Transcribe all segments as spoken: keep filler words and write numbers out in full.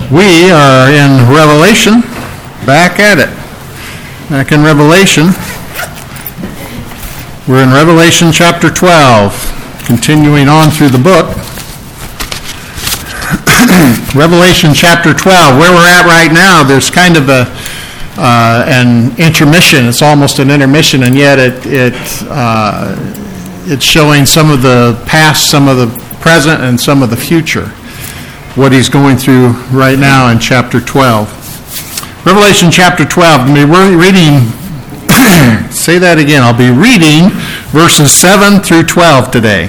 We are in Revelation, back at it. Back in Revelation. We're in Revelation chapter twelve, continuing on through the book. Revelation chapter twelve, where we're at right now, there's kind of a uh, an intermission. It's almost an intermission, and yet it it uh, it's showing some of the past, some of the present, and some of the future. What he's going through right now in chapter twelve. Revelation chapter twelve. We're reading, say that again, I'll be reading verses seven through twelve today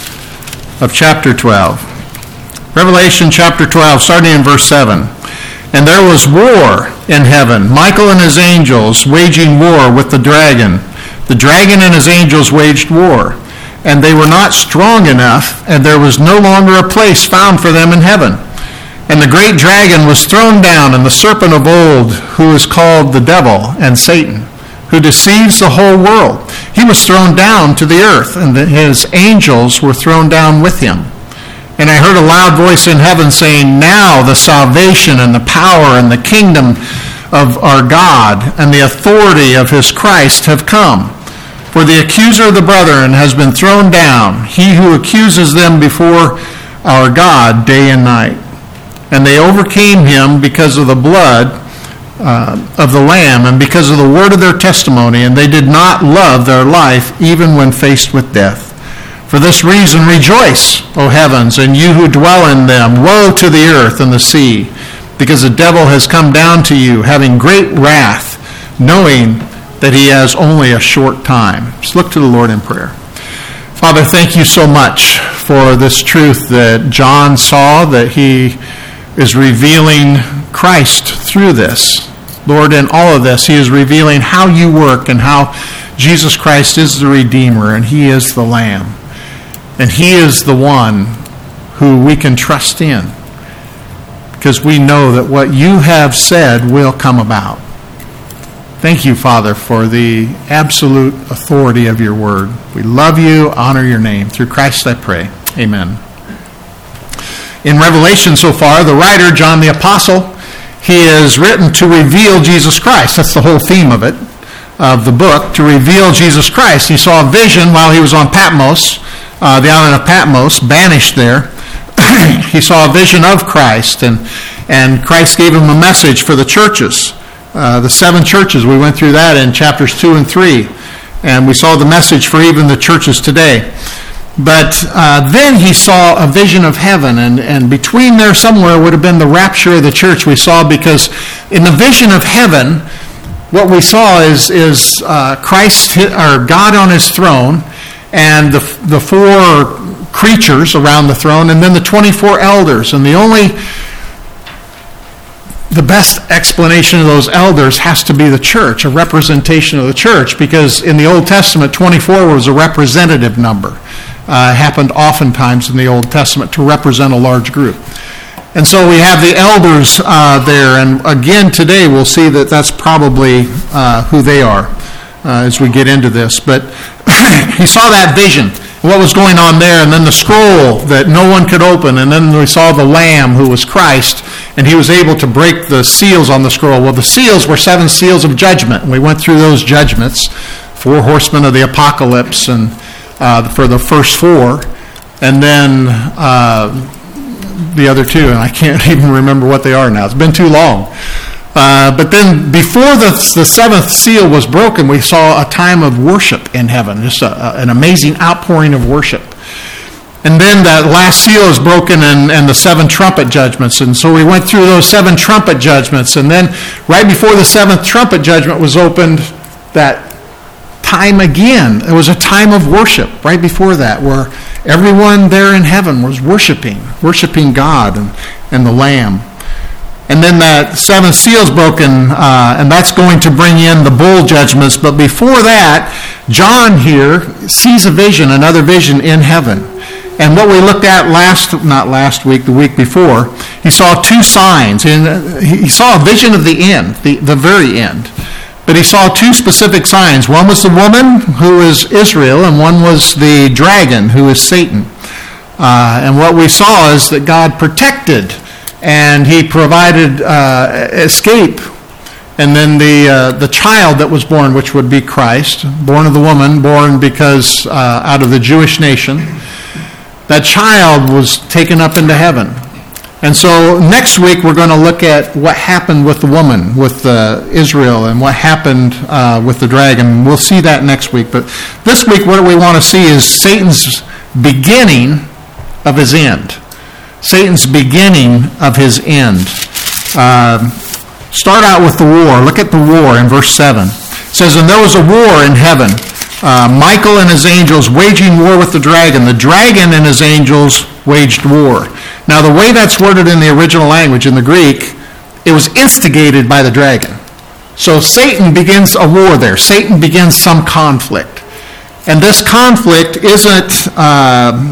of chapter twelve. Revelation chapter twelve, starting in verse seven. And there was war in heaven, Michael and his angels waging war with the dragon. The dragon and his angels waged war. And they were not strong enough, and there was no longer a place found for them in heaven. And the great dragon was thrown down, and the serpent of old, who is called the devil and Satan, who deceives the whole world. He was thrown down to the earth, and his angels were thrown down with him. And I heard a loud voice in heaven saying, Now the salvation and the power and the kingdom of our God and the authority of his Christ have come. For the accuser of the brethren has been thrown down, he who accuses them before our God day and night. And they overcame him because of the blood uh, of the Lamb and because of the word of their testimony, and they did not love their life even when faced with death. For this reason rejoice, O heavens, and you who dwell in them. Woe to the earth and the sea, because the devil has come down to you, having great wrath, knowing that he has only a short time. Let's look to the Lord in prayer. Father, thank you so much for this truth that John saw, that he is revealing Christ through this. Lord, in all of this, he is revealing how you work and how Jesus Christ is the Redeemer and he is the Lamb. And he is the one who we can trust in, because we know that what you have said will come about. Thank you, Father, for the absolute authority of your word. We love you, honor your name. Through Christ I pray. Amen. In Revelation so far, the writer, John the Apostle, he is written to reveal Jesus Christ. That's the whole theme of it, of the book, to reveal Jesus Christ. He saw a vision while he was on Patmos, uh, the island of Patmos, banished there. He saw a vision of Christ, and, and Christ gave him a message for the churches. Uh, the seven churches, we went through that in chapters two and three, and we saw the message for even the churches today. But uh, then he saw a vision of heaven, and, and between there somewhere would have been the rapture of the church we saw, because in the vision of heaven, what we saw is, is uh, Christ, or God on his throne, and the, the four creatures around the throne, and then the twenty-four elders, and the only... The best explanation of those elders has to be the church, a representation of the church, because in the Old Testament, twenty-four was a representative number. Uh, it happened oftentimes in the Old Testament to represent a large group. And so we have the elders uh, there, and again today we'll see that that's probably uh, who they are uh, as we get into this. But he saw that vision, what was going on there, and then the scroll that no one could open, and then we saw the Lamb who was Christ, and he was able to break the seals on the scroll. Well, the seals were seven seals of judgment, and we went through those judgments, four horsemen of the apocalypse, and uh, for the first four, and then uh, the other two, and I can't even remember what they are now. It's been too long. Uh, but then before the, the seventh seal was broken, we saw a time of worship in heaven, just a, a, an amazing outpouring of worship. And then that last seal is broken, and, and the seven trumpet judgments. And so we went through those seven trumpet judgments. And then right before the seventh trumpet judgment was opened, that time again, it was a time of worship right before that, where everyone there in heaven was worshiping, worshiping God and, and the Lamb. And then that seventh seal is broken, uh, and that's going to bring in the bowl judgments. But before that, John here sees a vision, another vision in heaven. And what we looked at last, not last week, the week before, he saw two signs. And he saw a vision of the end, the, the very end. But he saw two specific signs. One was the woman, who is Israel, and one was the dragon, who is Satan. Uh, and what we saw is that God protected and he provided uh, escape. And then the uh, the child that was born, which would be Christ, born of the woman, born because uh, out of the Jewish nation, that child was taken up into heaven. And so next week we're going to look at what happened with the woman, with uh, Israel, and what happened uh, with the dragon. We'll see that next week. But this week what we want to see is Satan's beginning of his end. Satan's beginning of his end. Uh, start out with the war. Look at the war in verse seven. It says, "And there was a war in heaven, uh, Michael and his angels waging war with the dragon. The dragon and his angels waged war." Now, the way that's worded in the original language, in the Greek, it was instigated by the dragon. So Satan begins a war there. Satan begins some conflict. And this conflict isn't, uh,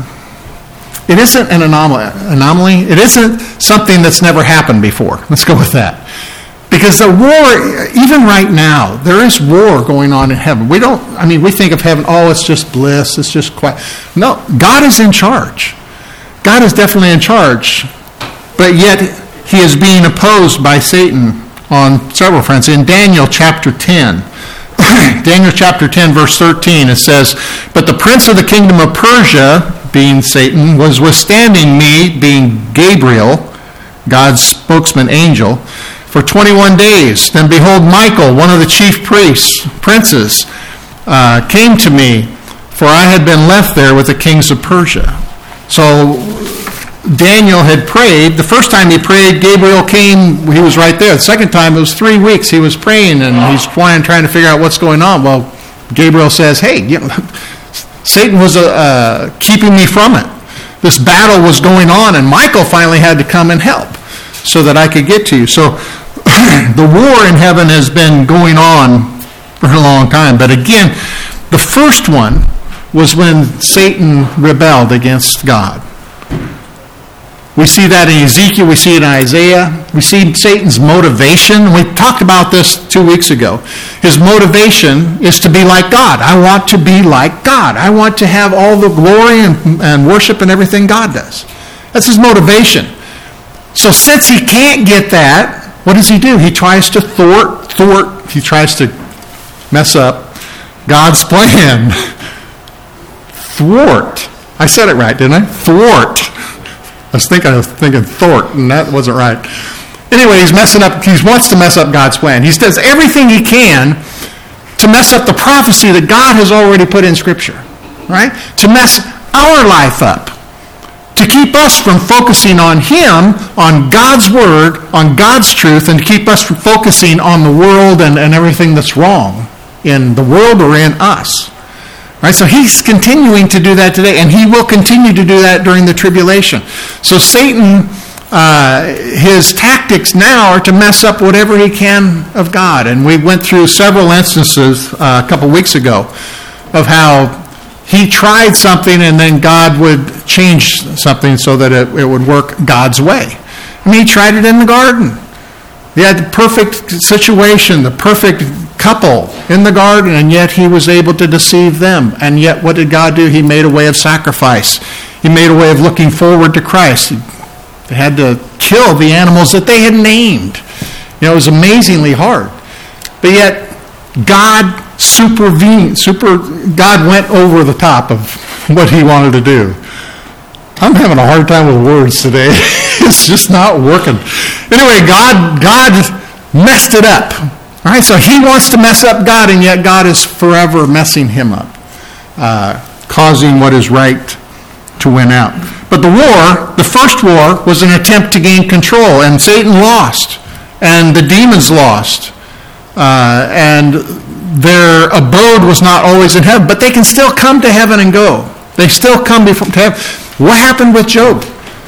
it isn't an anomaly. anomaly. It isn't something that's never happened before. Let's go with that. Because the war, even right now, there is war going on in heaven. We don't, I mean, we think of heaven, oh, it's just bliss, it's just quiet. No, God is in charge. God is definitely in charge, but yet he is being opposed by Satan on several fronts. In Daniel chapter ten, Daniel chapter ten, verse thirteen, it says, "But the prince of the kingdom of Persia," being Satan, "was withstanding me," being Gabriel, God's spokesman angel, "for twenty-one days. Then behold, Michael, one of the chief priests, princes, uh, came to me, for I had been left there with the kings of Persia." So Daniel had prayed. The first time he prayed, Gabriel came, he was right there. The second time, it was three weeks he was praying, and he's trying, trying to figure out what's going on. Well, Gabriel says, hey, you know, Satan was uh, uh, keeping me from it. This battle was going on, and Michael finally had to come and help so that I could get to you. So the war in heaven has been going on for a long time. But again, the first one was when Satan rebelled against God. We see that in Ezekiel, we see it in Isaiah, we see Satan's motivation. We talked about this two weeks ago. His motivation is to be like God. I want to be like God. I want to have all the glory and, and worship and everything God does. That's his motivation. So since he can't get that, what does he do? He tries to thwart, thwart, he tries to mess up God's plan. Thwart. I said it right, didn't I? Thwart. I was thinking, I was thinking thwart, and that wasn't right. Anyway, he's messing up. He wants to mess up God's plan. He does everything he can to mess up the prophecy that God has already put in Scripture, right? To mess our life up. To keep us from focusing on Him, on God's Word, on God's truth, and to keep us from focusing on the world and, and everything that's wrong in the world or in us. Right, so he's continuing to do that today, and he will continue to do that during the tribulation. So Satan, uh, his tactics now are to mess up whatever he can of God. And we went through several instances uh, a couple weeks ago of how he tried something and then God would change something so that it, it would work God's way. I mean, he tried it in the garden. He had the perfect situation, the perfect couple in the garden, and yet he was able to deceive them. And yet what did God do? He made a way of sacrifice. He made a way of looking forward to Christ. They had to kill the animals that they had named. You know, it was amazingly hard. But yet God supervened, super, God went over the top of what he wanted to do. I'm having a hard time with words today. It's just not working. Anyway, God, God messed it up. All right, so he wants to mess up God, and yet God is forever messing him up, uh, causing what is right to win out. But the war, the first war, was an attempt to gain control, and Satan lost, and the demons lost, uh, and their abode was not always in heaven, but they can still come to heaven and go. They still come before to heaven. What happened with Job?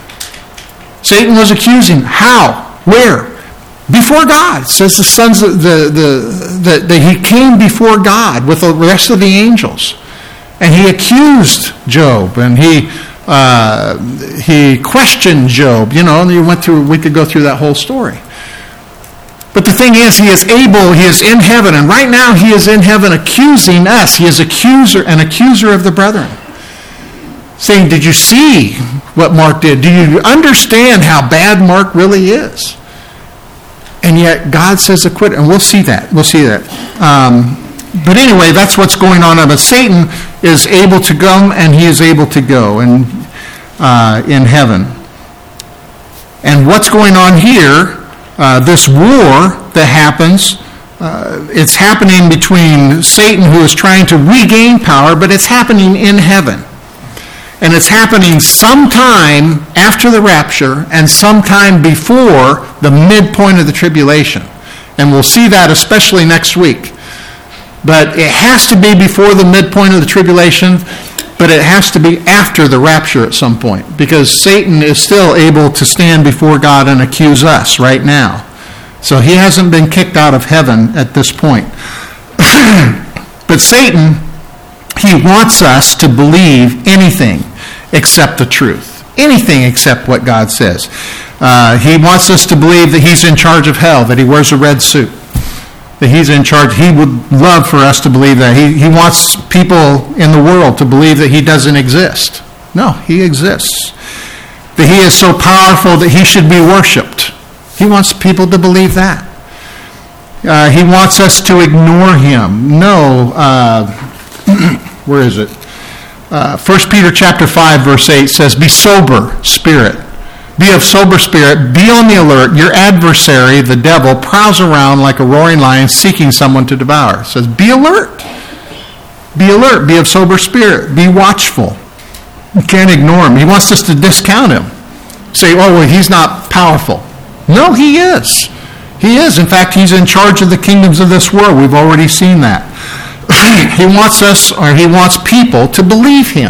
Satan was accusing. How? Where? Before God. It says the sons of the, the, the, the he came before God with the rest of the angels. And he accused Job, and he uh, he questioned Job. You know, and you went through, we could go through that whole story. But the thing is, he is able, he is in heaven, and right now he is in heaven accusing us. He is accuser, an accuser of the brethren. saying, did you see what Mark did? Do you understand how bad Mark really is? And yet God says acquit, and we'll see that. We'll see that. Um, but anyway, that's what's going on. But Satan is able to come, and he is able to go and uh, in heaven. And what's going on here, uh, this war that happens, uh, it's happening between Satan, who is trying to regain power, but it's happening in heaven. And it's happening sometime after the rapture and sometime before the midpoint of the tribulation. And we'll see that especially next week. But it has to be before the midpoint of the tribulation, but it has to be after the rapture at some point, because Satan is still able to stand before God and accuse us right now. So he hasn't been kicked out of heaven at this point. But Satan, he wants us to believe anything except the truth. Anything except what God says. Uh, he wants us to believe that he's in charge of hell, that he wears a red suit, that he's in charge. He would love for us to believe that. He, he wants people in the world to believe that he doesn't exist. No, he exists. That he is so powerful that he should be worshipped. He wants people to believe that. Uh, he wants us to ignore him. No, uh, where is it? Uh, First Peter chapter five, verse eight says, be sober spirit. Be of sober spirit. Be on the alert. Your adversary, the devil, prowls around like a roaring lion seeking someone to devour. It says, be alert. Be alert. Be of sober spirit. Be watchful. You can't ignore him. He wants us to discount him. Say, oh, well, he's not powerful. No, he is. He is. In fact, he's in charge of the kingdoms of this world. We've already seen that. He wants us, or he wants people to believe him.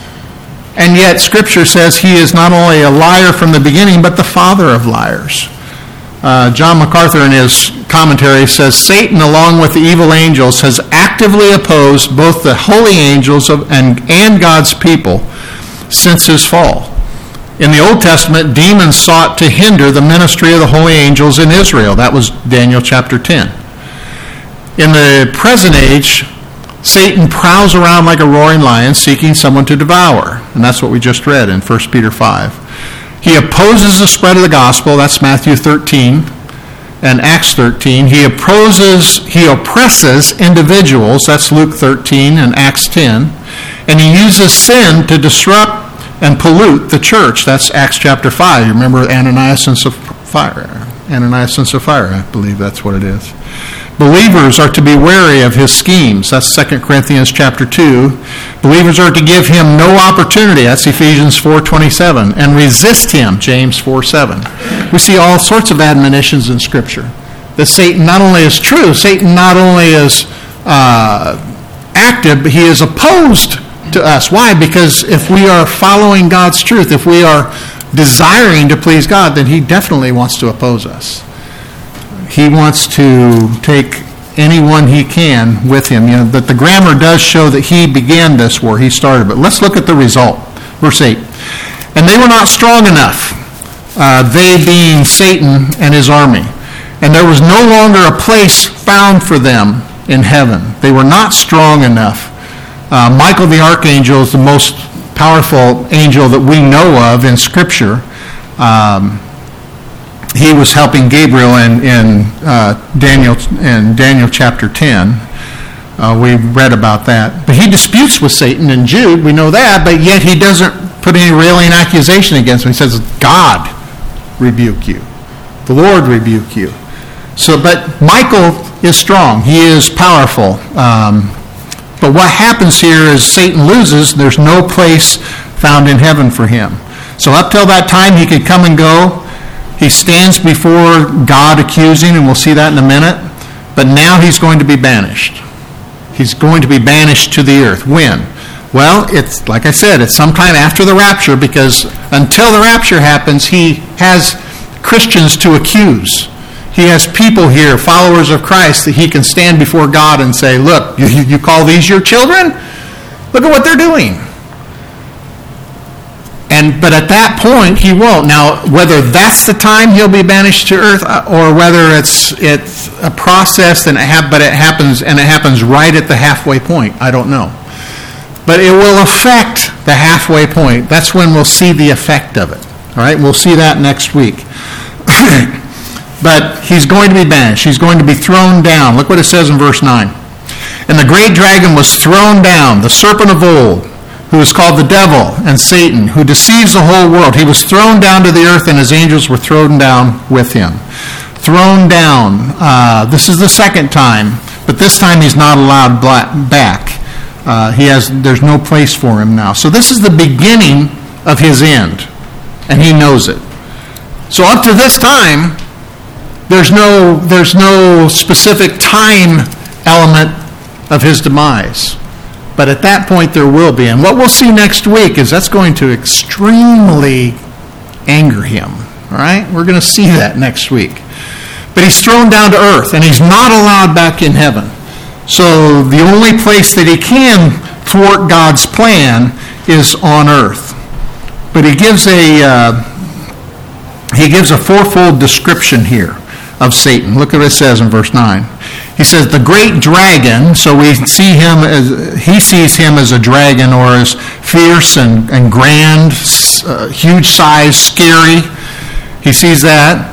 And yet Scripture says he is not only a liar from the beginning, but the father of liars. Uh, John MacArthur in his commentary says, Satan, along with the evil angels, has actively opposed both the holy angels of, and, and God's people since his fall. In the Old Testament, demons sought to hinder the ministry of the holy angels in Israel. That was Daniel chapter ten. In the present age, Satan prowls around like a roaring lion seeking someone to devour. And that's what we just read in First Peter five. He opposes the spread of the gospel. That's Matthew thirteen and Acts thirteen. He opposes, he oppresses individuals. That's Luke thirteen and Acts ten. And he uses sin to disrupt and pollute the church. That's Acts chapter five. You remember Ananias and Sapphira. Ananias and Sapphira, I believe that's what it is. Believers are to be wary of his schemes. That's Second Corinthians chapter two. Believers are to give him no opportunity. That's Ephesians four twenty-seven. And resist him, James four seven. We see all sorts of admonitions in Scripture. That Satan not only is true, Satan not only is uh, active, but he is opposed to us. Why? Because if we are following God's truth, if we are desiring to please God, then he definitely wants to oppose us. He wants to take anyone he can with him. You know, that the grammar does show that he began this war. He started. But let's look at the result. Verse eight. And they were not strong enough, uh, they being Satan and his army. And there was no longer a place found for them in heaven. They were not strong enough. Uh, Michael the archangel is the most powerful angel that we know of in Scripture. Um, He was helping Gabriel in, in uh, Daniel in Daniel chapter ten. Uh, we read about that. But he disputes with Satan in Jude. We know that. But yet he doesn't put any railing accusation against him. He says, God rebuke you. The Lord rebuke you. So, but Michael is strong. He is powerful. Um, but what happens here is Satan loses. There's no place found in heaven for him. So up till that time, he could come and go. He stands before God accusing, and we'll see that in a minute. But now he's going to be banished. He's going to be banished to the earth. When? Well, it's like I said, it's sometime after the rapture, because until the rapture happens, he has Christians to accuse. He has people here, followers of Christ, that he can stand before God and say, look, you, you call these your children? Look at what they're doing. And but at that point, he won't. Now, whether that's the time he'll be banished to earth, or whether it's it's a process, and it ha- but it happens and it happens right at the halfway point, I don't know. But it will affect the halfway point. That's when we'll see the effect of it. All right, we'll see that next week. But he's going to be banished. He's going to be thrown down. Look what it says in verse nine. And the great dragon was thrown down, the serpent of old, who is called the devil and Satan, who deceives the whole world. He was thrown down to the earth, and his angels were thrown down with him. Thrown down. Uh, this is the second time, but this time he's not allowed back. Uh, he has. There's no place for him now. So this is the beginning of his end, and he knows it. So up to this time, there's no there's no specific time element of his demise. But at that point there will be. And what we'll see next week is that's going to extremely anger him. All right? We're going to see that next week. But he's thrown down to earth, and he's not allowed back in heaven. So the only place that he can thwart God's plan is on earth. But he gives a uh, he gives a fourfold description here of Satan. Look at what it says in verse nine. He says, the great dragon, so we see him as, he sees him as a dragon, or as fierce and, and grand, uh, huge size, scary. He sees that.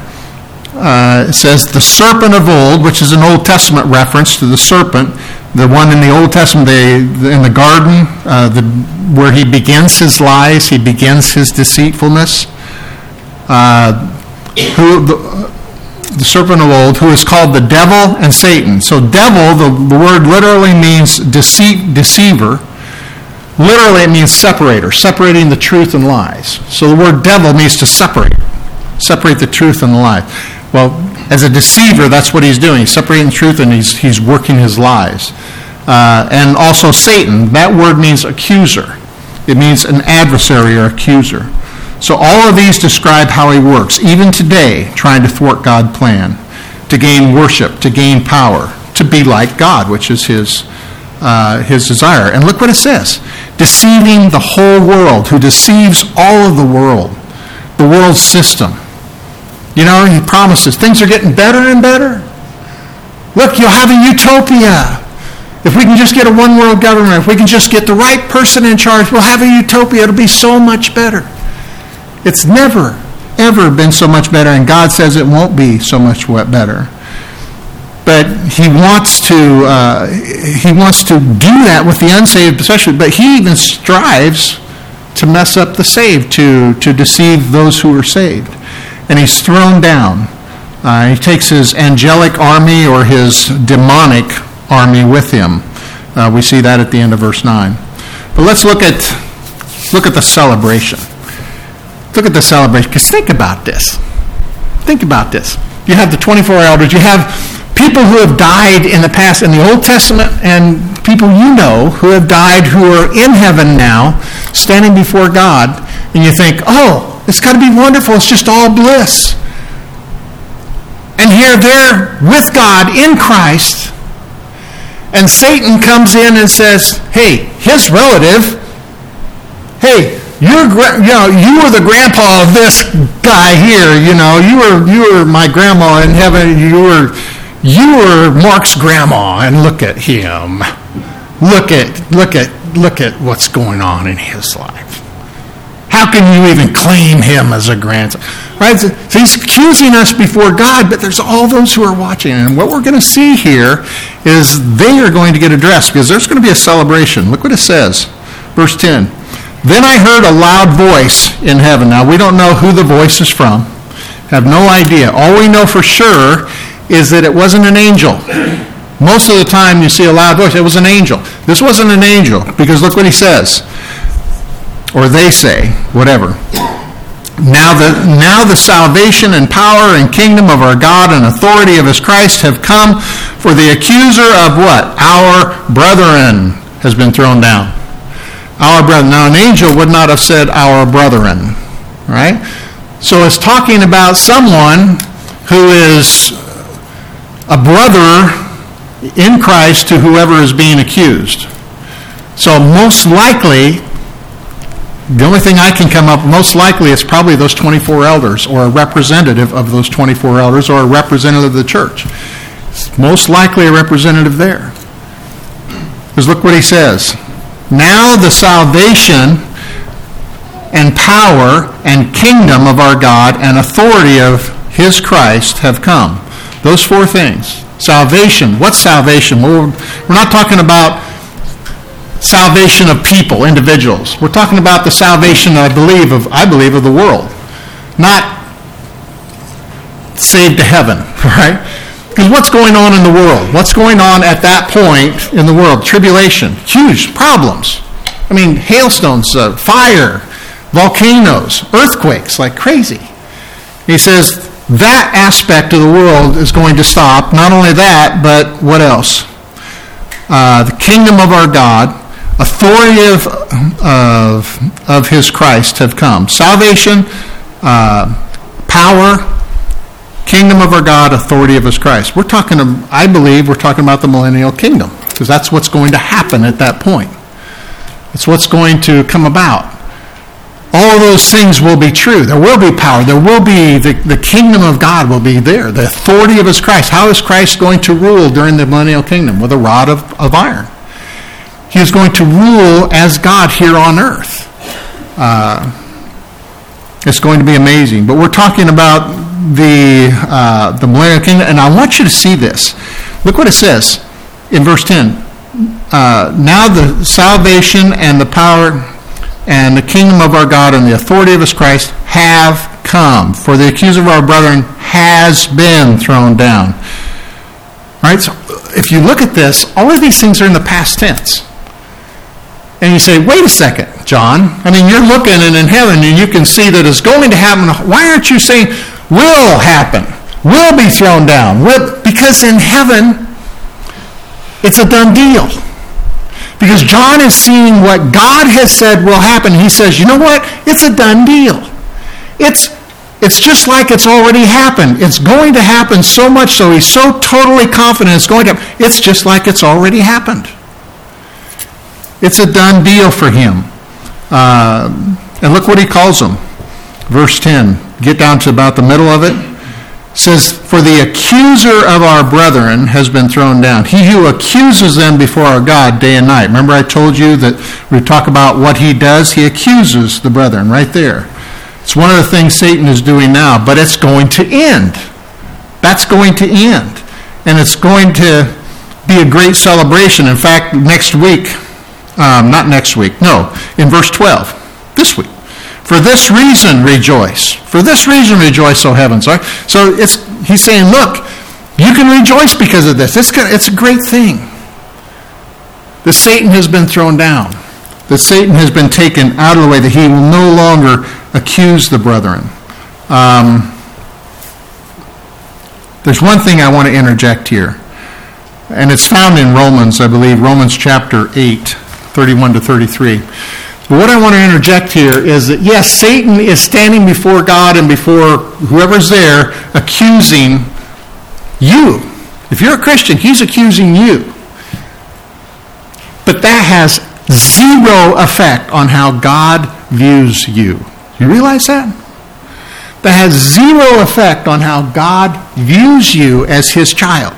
Uh, it says, the serpent of old, which is an Old Testament reference to the serpent, the one in the Old Testament, the, in the garden, uh, the, where he begins his lies, he begins his deceitfulness. Uh, who... The, the serpent of old, who is called the devil and Satan. So devil, the, the word literally means deceit, deceiver. Literally it means separator, separating the truth and lies. So the word devil means to separate, separate the truth and the lies. Well, as a deceiver, that's what he's doing. He's separating the truth and he's, he's working his lies. Uh, and also Satan, that word means accuser. It means an adversary or accuser. So all of these describe how he works, even today, trying to thwart God's plan, to gain worship, to gain power, to be like God, which is his uh, his desire. And look what it says, deceiving the whole world, who deceives all of the world, the world system. You know, he promises things are getting better and better. Look, you'll have a utopia. If we can just get a one-world government, if we can just get the right person in charge, we'll have a utopia. It'll be so much better. It's never, ever been so much better, and God says it won't be so much better. But he wants to uh, he wants to do that with the unsaved, especially. But he even strives to mess up the saved, to to deceive those who are saved. And he's thrown down. Uh, he takes his angelic army or his demonic army with him. Uh, we see that at the end of verse nine. But let's look at look at the celebration. Look at the celebration, because think about this. Think about this. You have the twenty-four elders. You have people who have died in the past in the Old Testament, and people you know who have died who are in heaven now, standing before God, and you think, oh, it's got to be wonderful. It's just all bliss. And here they're with God in Christ, and Satan comes in and says, hey, his relative, hey, You're, you know, you were the grandpa of this guy here. You know, you were you were my grandma in heaven. You were you were Mark's grandma, and look at him. Look at look at look at what's going on in his life. How can you even claim him as a grandson? Right? So he's accusing us before God, but there's all those who are watching, and what we're going to see here is they are going to get addressed because there's going to be a celebration. Look what it says, verse ten. Then I heard a loud voice in heaven. Now, we don't know who the voice is from. Have no idea. All we know for sure is that it wasn't an angel. Most of the time you see a loud voice, it was an angel. This wasn't an angel, because look what he says. Or they say, whatever. Now the, now the salvation and power and kingdom of our God and authority of his Christ have come, for the accuser of what? Our brethren has been thrown down. Our brethren. Now, an angel would not have said our brethren, right? So it's talking about someone who is a brother in Christ to whoever is being accused. So most likely, the only thing I can come up, most likely it's probably those twenty-four elders, or a representative of those twenty-four elders, or a representative of the church. It's most likely a representative there. Because look what he says. Now the salvation and power and kingdom of our God and authority of his Christ have come. Those four things. Salvation. What's salvation? Well, we're not talking about salvation of people, individuals. We're talking about the salvation, I believe, of I believe of the world. Not saved to heaven, right? Because what's going on in the world? What's going on at that point in the world? Tribulation. Huge problems. I mean, hailstones, uh, fire, volcanoes, earthquakes like crazy. He says that aspect of the world is going to stop. Not only that, but what else? Uh, the kingdom of our God, authority of, of, of his Christ have come. Salvation, uh, power, kingdom of our God, authority of his Christ. We're talking, I believe, we're talking about the millennial kingdom, because that's what's going to happen at that point. It's what's going to come about. All of those things will be true. There will be power. There will be, the, the kingdom of God will be there. The authority of his Christ. How is Christ going to rule during the millennial kingdom? With a rod of, of iron. He is going to rule as God here on earth. Uh, it's going to be amazing. But we're talking about the uh, the millennial kingdom, and I want you to see this. Look what it says in verse ten. Uh, now the salvation and the power and the kingdom of our God and the authority of his Christ have come. For the accuser of our brethren has been thrown down. All right, so if you look at this, all of these things are in the past tense. And you say, wait a second, John. I mean, you're looking and in heaven and you can see that it's going to happen. Why aren't you saying will happen, will be thrown down? Will, because in heaven, it's a done deal. Because John is seeing what God has said will happen. He says, you know what? It's a done deal. It's it's just like it's already happened. It's going to happen so much so. He's so totally confident it's going to happen. It's just like it's already happened. It's a done deal for him. Uh, and look what he calls them. Verse ten. Get down to about the middle of it. Says, for the accuser of our brethren has been thrown down. He who accuses them before our God day and night. Remember I told you that we talk about what he does? He accuses the brethren right there. It's one of the things Satan is doing now, but it's going to end. That's going to end. And it's going to be a great celebration. In fact, next week, um, not next week, no, in verse twelve, this week. For this reason rejoice. For this reason rejoice, O heavens. Right? So it's he's saying, look, you can rejoice because of this. It's, it's a great thing. The Satan has been thrown down. That Satan has been taken out of the way, that he will no longer accuse the brethren. Um, there's one thing I want to interject here. And it's found in Romans, I believe, Romans chapter eight, thirty-one to thirty-three. But what I want to interject here is that, yes, Satan is standing before God and before whoever's there accusing you. If you're a Christian, he's accusing you. But that has zero effect on how God views you. You realize that? That has zero effect on how God views you as his child.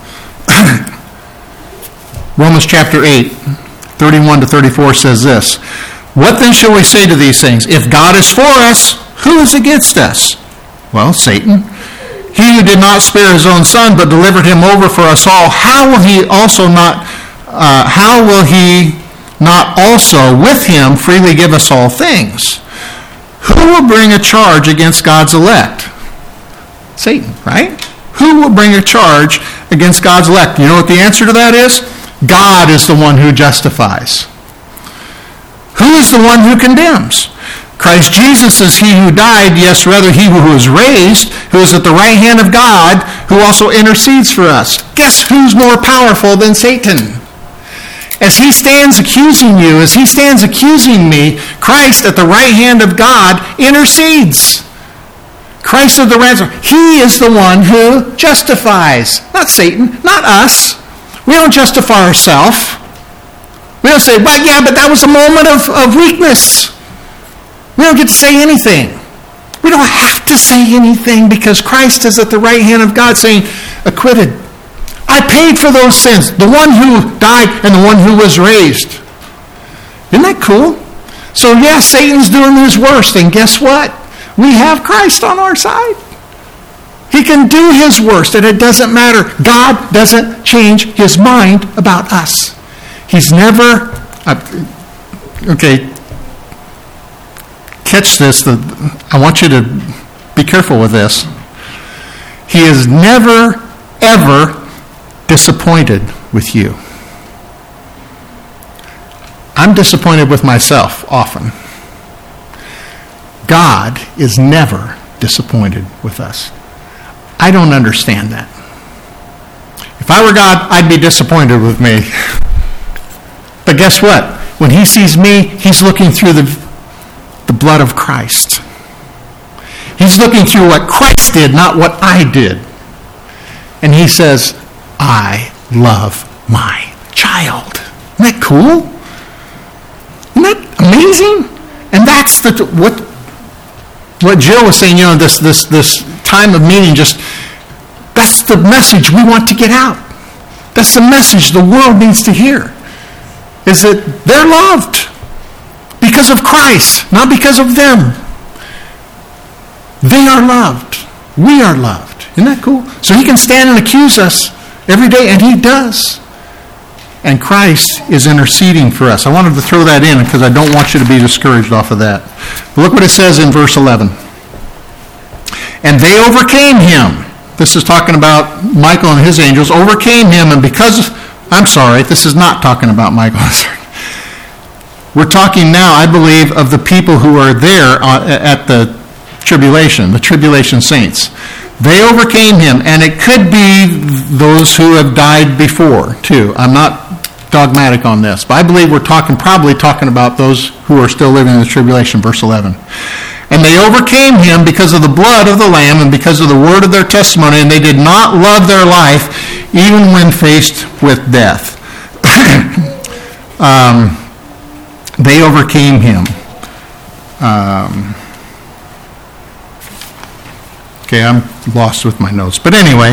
Romans chapter eight, thirty-one to thirty-four says this. What then shall we say to these things? If God is for us, who is against us? Well, Satan. He who did not spare his own son, but delivered him over for us all, how will he also not, uh, how will he not also with him freely give us all things? Who will bring a charge against God's elect? Satan, right? Who will bring a charge against God's elect? You know what the answer to that is? God is the one who justifies. Who is the one who condemns? Christ Jesus is he who died, yes, rather he who was raised, who is at the right hand of God, who also intercedes for us. Guess who's more powerful than Satan? As he stands accusing you, as he stands accusing me, Christ at the right hand of God intercedes. Christ of the ransom. He is the one who justifies. Not Satan, not us. We don't justify ourselves. We don't say, well, yeah, but that was a moment of, of weakness. We don't get to say anything. We don't have to say anything because Christ is at the right hand of God saying, acquitted. I paid for those sins. The one who died and the one who was raised. Isn't that cool? So yes, Satan's doing his worst, and guess what? We have Christ on our side. He can do his worst, and it doesn't matter. God doesn't change his mind about us. He's never, uh, okay, catch this. The, I want you to be careful with this. He is never, ever disappointed with you. I'm disappointed with myself often. God is never disappointed with us. I don't understand that. If I were God, I'd be disappointed with me. But guess what? When he sees me, he's looking through the, the blood of Christ. He's looking through what Christ did, not what I did. And he says, I love my child. Isn't that cool? Isn't that amazing? And that's the what what Jill was saying, you know, this this this time of meeting, just that's the message we want to get out. That's the message the world needs to hear. Is that they're loved because of Christ, not because of them. They are loved. We are loved. Isn't that cool? So he can stand and accuse us every day, and he does. And Christ is interceding for us. I wanted to throw that in because I don't want you to be discouraged off of that. But look what it says in verse eleven. And they overcame him. This is talking about Michael and his angels. Overcame him, and because... I'm sorry, this is not talking about Michael. We're talking now, I believe, of the people who are there at the tribulation, the tribulation saints. They overcame him, and it could be those who have died before, too. I'm not dogmatic on this, but I believe we're talking, probably talking about those who are still living in the tribulation, verse eleven. And they overcame him because of the blood of the Lamb and because of the word of their testimony, and they did not love their life even when faced with death. um, they overcame him. Um, okay, I'm lost with my notes. But anyway,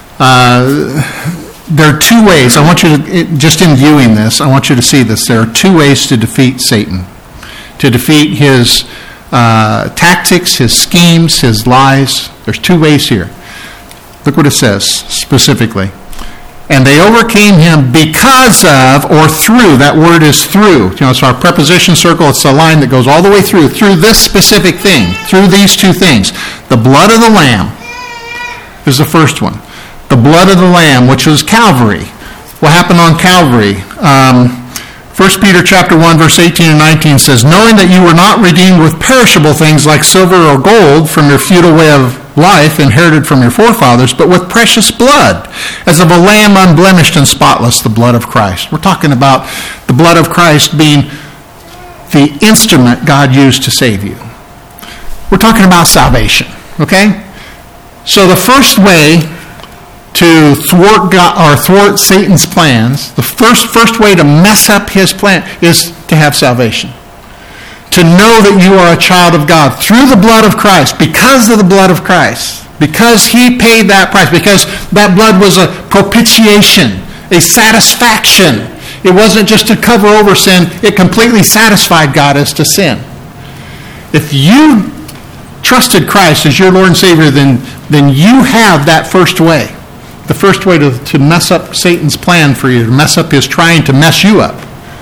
uh, there are two ways. I want you to, just in viewing this, I want you to see this. There are two ways to defeat Satan. To defeat his uh, tactics, his schemes, his lies. There's two ways here. Look what it says specifically. And they overcame him because of, or through, that word is through. You know, it's our preposition circle. It's a line that goes all the way through, through this specific thing, through these two things. The blood of the Lamb is the first one. The blood of the Lamb, which was Calvary. What happened on Calvary? Um, First Peter chapter one, verse eighteen and nineteen says, knowing that you were not redeemed with perishable things like silver or gold from your futile way of life inherited from your forefathers, but with precious blood, as of a lamb unblemished and spotless, the blood of Christ. We're talking about the blood of Christ being the instrument God used to save you. We're talking about salvation, okay? So the first way to thwart God, or thwart Satan's plans, the first first way to mess up his plan is to have salvation. To know that you are a child of God through the blood of Christ, because of the blood of Christ, because he paid that price, because that blood was a propitiation, a satisfaction. It wasn't just to cover over sin, it completely satisfied God as to sin. If you trusted Christ as your Lord and Savior, then, then you have that first way. The first way to, to mess up Satan's plan for you, to mess up his trying to mess you up.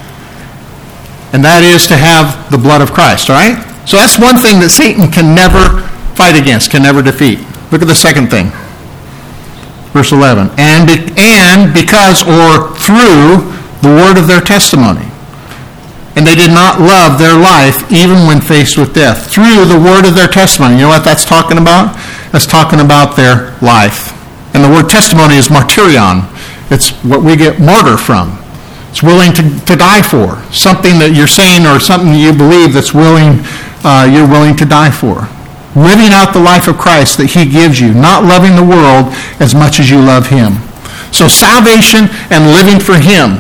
And that is to have the blood of Christ, all right? So that's one thing that Satan can never fight against, can never defeat. Look at the second thing. Verse eleven. And, be, and because or through the word of their testimony. And they did not love their life even when faced with death. Through the word of their testimony. You know what that's talking about? That's talking about their life. And the word testimony is martyrion. It's what we get martyr from. It's willing to, to die for. Something that you're saying or something you believe that's willing, uh, you're willing to die for. Living out the life of Christ that he gives you. Not loving the world as much as you love him. So salvation and living for him.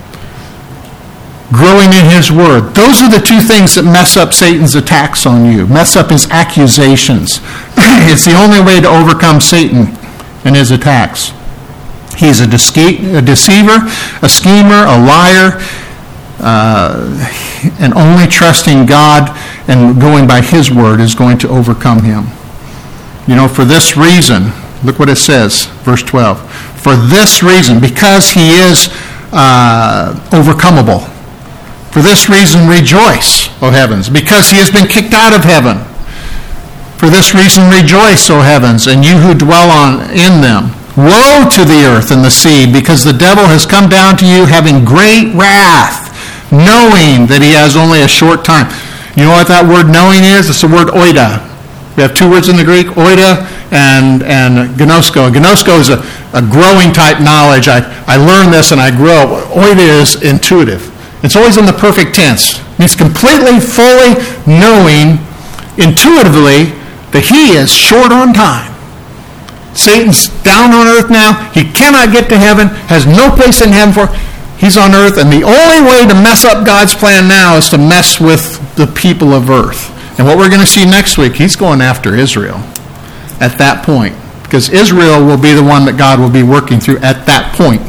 Growing in his word. Those are the two things that mess up Satan's attacks on you. Mess up his accusations. It's the only way to overcome Satan and his attacks. He's a, dece- a deceiver, a schemer, a liar. uh, and only trusting God and going by His word is going to overcome him. You know, for this reason, look what it says, verse twelve. For this reason, because he is uh, overcomable. For this reason, rejoice, O heavens, because he has been kicked out of heaven. For this reason, rejoice, O heavens, and you who dwell on in them. Woe to the earth and the sea, because the devil has come down to you having great wrath, knowing that he has only a short time. You know what that word knowing is? It's the word oida. We have two words in the Greek, oida and, and gnosko. Gnosko is a, a growing type knowledge. I, I learn this and I grow. Oida is intuitive. It's always in the perfect tense. It means completely, fully knowing intuitively that he is short on time. Satan's down on earth now. He cannot get to heaven, has no place in heaven for him. He's on earth, and the only way to mess up God's plan now is to mess with the people of earth. And what we're going to see next week, he's going after Israel at that point. Because Israel will be the one that God will be working through at that point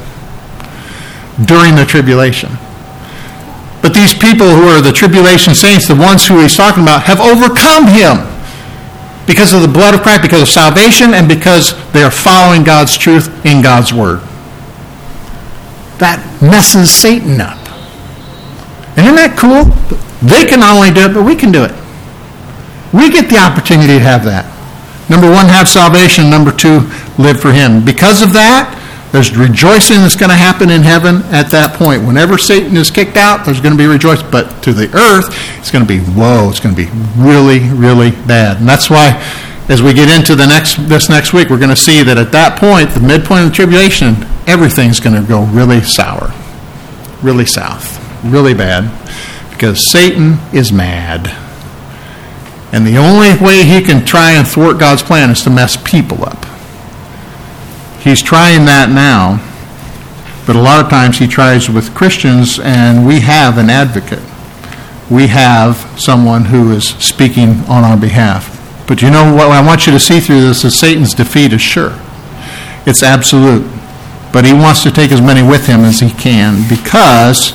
during the tribulation. But these people who are the tribulation saints, the ones who he's talking about, have overcome him because of the blood of Christ, because of salvation, and because they are following God's truth in God's word. That messes Satan up. And isn't that cool? They can not only do it, but we can do it. We get the opportunity to have that. Number one, have salvation. Number two, live for him. Because of that, there's rejoicing that's going to happen in heaven at that point. Whenever Satan is kicked out, there's going to be rejoicing. But to the earth, it's going to be, whoa, it's going to be really, really bad. And that's why, as we get into the next this next week, we're going to see that at that point, the midpoint of the tribulation, everything's going to go really sour, really south, really bad, because Satan is mad. And the only way he can try and thwart God's plan is to mess people up. He's trying that now, but a lot of times he tries with Christians, and we have an advocate. We have someone who is speaking on our behalf. But you know what I want you to see through this is Satan's defeat is sure. It's absolute. But he wants to take as many with him as he can because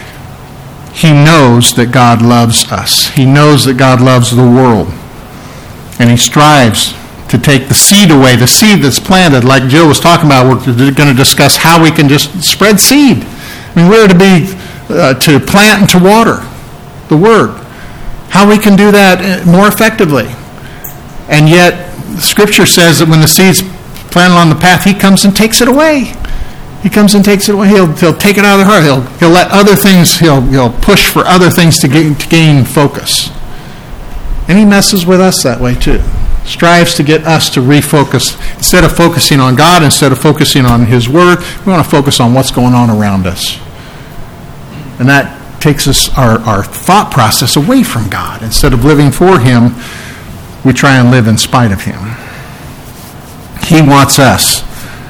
he knows that God loves us. He knows that God loves the world. And he strives to take the seed away, the seed that's planted. Like Jill was talking about, we're going to discuss how we can just spread seed. I mean, we're to be, uh, to plant and to water the Word. How we can do that more effectively. And yet, Scripture says that when the seed's planted on the path, he comes and takes it away. He comes and takes it away. He'll, he'll take it out of the heart. He'll, he'll let other things, he'll, he'll push for other things to gain, to gain focus. And he messes with us that way too. Strives to get us to refocus. Instead of focusing on God, instead of focusing on his word, we want to focus on what's going on around us. And that takes us our, our thought process away from God. Instead of living for him, we try and live in spite of him. He wants us,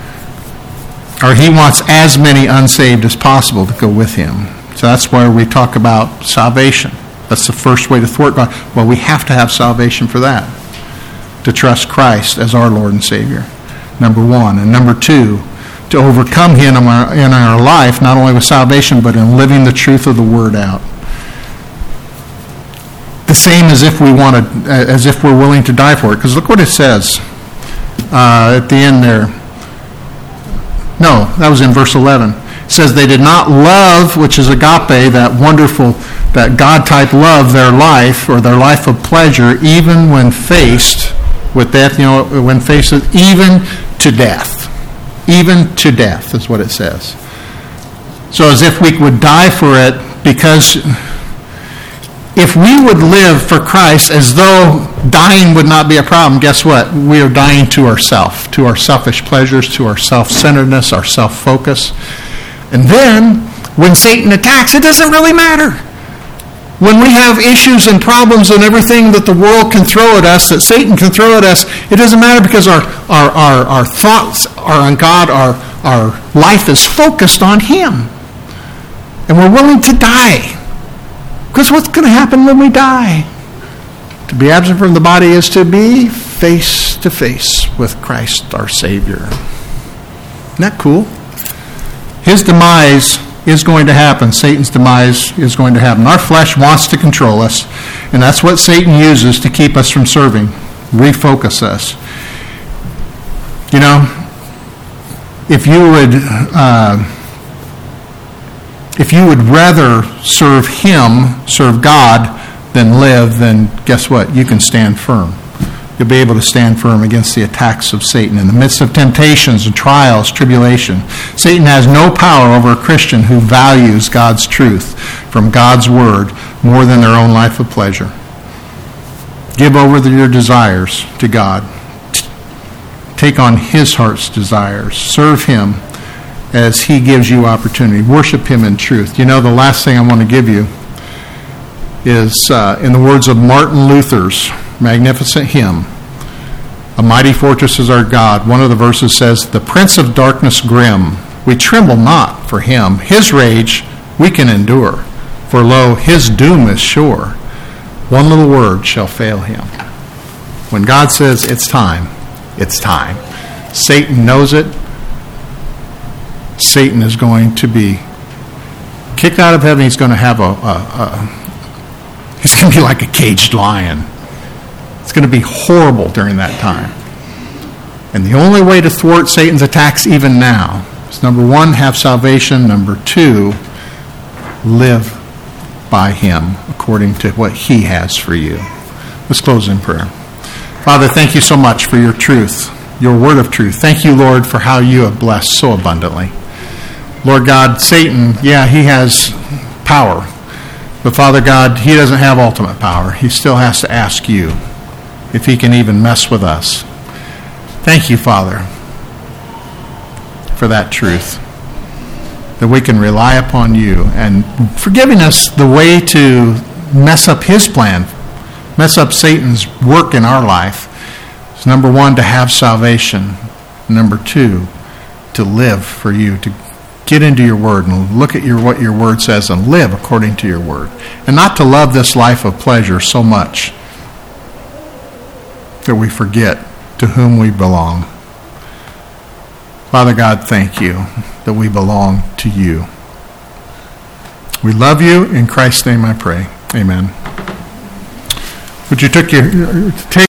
or he wants as many unsaved as possible to go with him. So that's why we talk about salvation. That's the first way to thwart God. Well, we have to have salvation for that, to trust Christ as our Lord and Savior, number one. And number two, to overcome him in our, in our life, not only with salvation, but in living the truth of the Word out. The same as if we wanted, as if we're willing to die for it. Because look what it says uh, at the end there. No, that was in verse eleven. It says they did not love, which is agape, that wonderful, that God-type love, their life, or their life of pleasure, even when faced with death, you know, when faced with, even to death. Even to death is what it says. So as if we would die for it, because if we would live for Christ as though dying would not be a problem, guess what? We are dying to ourselves, to our selfish pleasures, to our self-centeredness, our self-focus. And then, when Satan attacks, it doesn't really matter. When we have issues and problems and everything that the world can throw at us, that Satan can throw at us, it doesn't matter because our, our, our, our thoughts are on God, our, our life is focused on him. And we're willing to die. Because what's going to happen when we die? To be absent from the body is to be face to face with Christ our Savior. Isn't that cool? His demise is going to happen. Satan's demise is going to happen. Our flesh wants to control us, and that's what Satan uses to keep us from serving, refocus us. You know, if you would, uh, if you would rather serve him, serve God, than live, then guess what? You can stand firm. You'll be able to stand firm against the attacks of Satan in the midst of temptations and trials, tribulation. Satan has no power over a Christian who values God's truth from God's word more than their own life of pleasure. Give over your desires to God. Take on his heart's desires. Serve him as he gives you opportunity. Worship him in truth. You know, the last thing I want to give you is, uh, in the words of Martin Luther's magnificent hymn, "A mighty fortress is our God." One of the verses says, "The prince of darkness grim, we tremble not for him. His rage we can endure, for lo, his doom is sure. One little word shall fail him." When God says it's time, it's time. Satan knows it. Satan is going to be kicked out of heaven. He's going to have a, a, a he's going to be like a caged lion. It's going to be horrible during that time. And the only way to thwart Satan's attacks even now is, number one, have salvation. Number two, live by him according to what he has for you. Let's close in prayer. Father, thank you so much for your truth, your word of truth. Thank you, Lord, for how you have blessed so abundantly. Lord God, Satan, yeah, he has power. But Father God, he doesn't have ultimate power. He still has to ask you if he can even mess with us. Thank you, Father, for that truth, that we can rely upon you and for giving us the way to mess up his plan, mess up Satan's work in our life. It's number one, to have salvation. Number two, to live for you, to get into your word and look at your what your word says and live according to your word. And not to love this life of pleasure so much that we forget to whom we belong. Father God, thank you that we belong to you. We love you. In Christ's name I pray. Amen. Would you take your take